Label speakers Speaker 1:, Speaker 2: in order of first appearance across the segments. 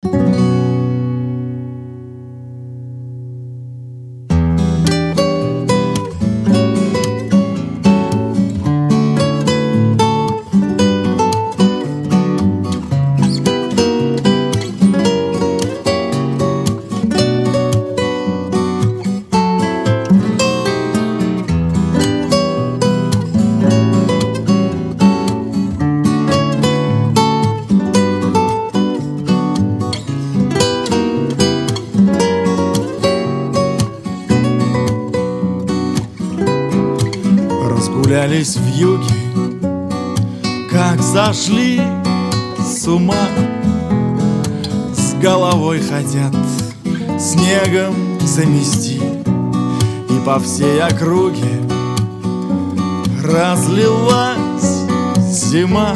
Speaker 1: Разгулялись в юге, как зашли с ума, с головой хотят снегом замести, и по всей округе разлилась зима.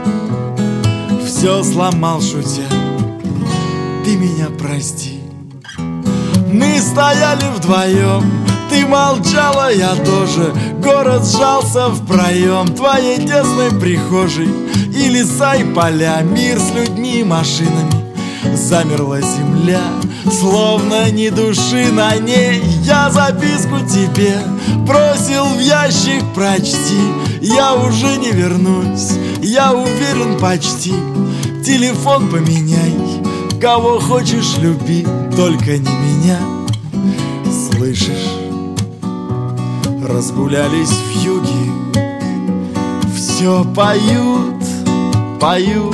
Speaker 1: Все сломал, шутя, ты меня прости. Мы стояли вдвоем, ты молчала, я тоже. Город сжался в проем твоей тесной прихожей, и леса, и поля, мир с людьми и машинами. Замерла земля, словно ни души на ней. Я записку тебе бросил в ящик, прочти. Я уже не вернусь, я уверен почти. Телефон поменяй, кого хочешь люби, только не меня. Слышишь? Разгулялись в юге, все поют, поют,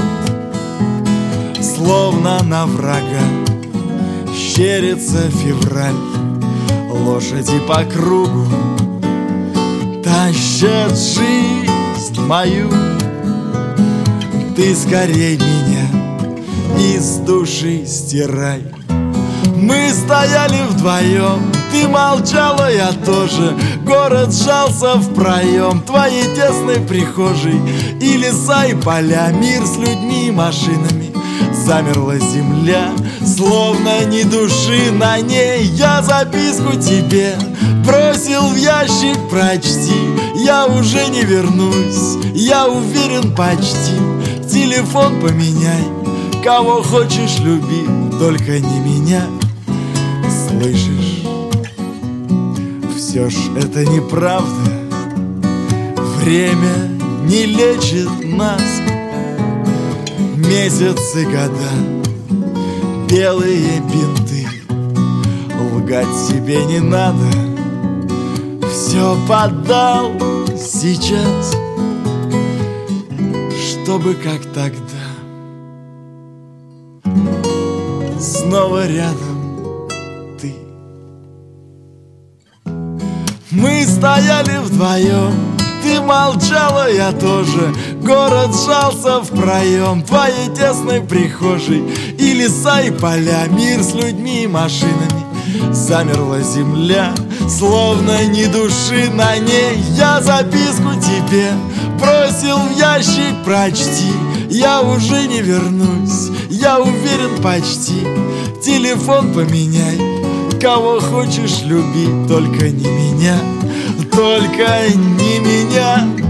Speaker 1: словно на врага щерится февраль. Лошади по кругу тащат жизнь мою. Ты скорей меня из души стирай. Мы стояли вдвоем, ты молчала, я тоже. Город сжался в проем твоей тесной прихожей, и леса, и поля, мир с людьми и машинами. Замерла земля, словно ни души на ней. Я записку тебе бросил в ящик, прочти. Я уже не вернусь, я уверен почти. Телефон поменяй, кого хочешь люби, только не меня. Слышишь? Все ж это неправда. Время не лечит нас. Месяцы, года, белые бинты. Лгать себе не надо. Все поддал сейчас, чтобы как тогда снова рядом. Мы стояли вдвоем, ты молчала, я тоже. Город сжался в проем твоей тесной прихожей, и леса, и поля, мир с людьми и машинами. Замерла земля, словно ни души на ней. Я записку тебе бросил в ящик, прочти. Я уже не вернусь, я уверен почти. Телефон поменяй, кого хочешь люби, только не меня, только не меня.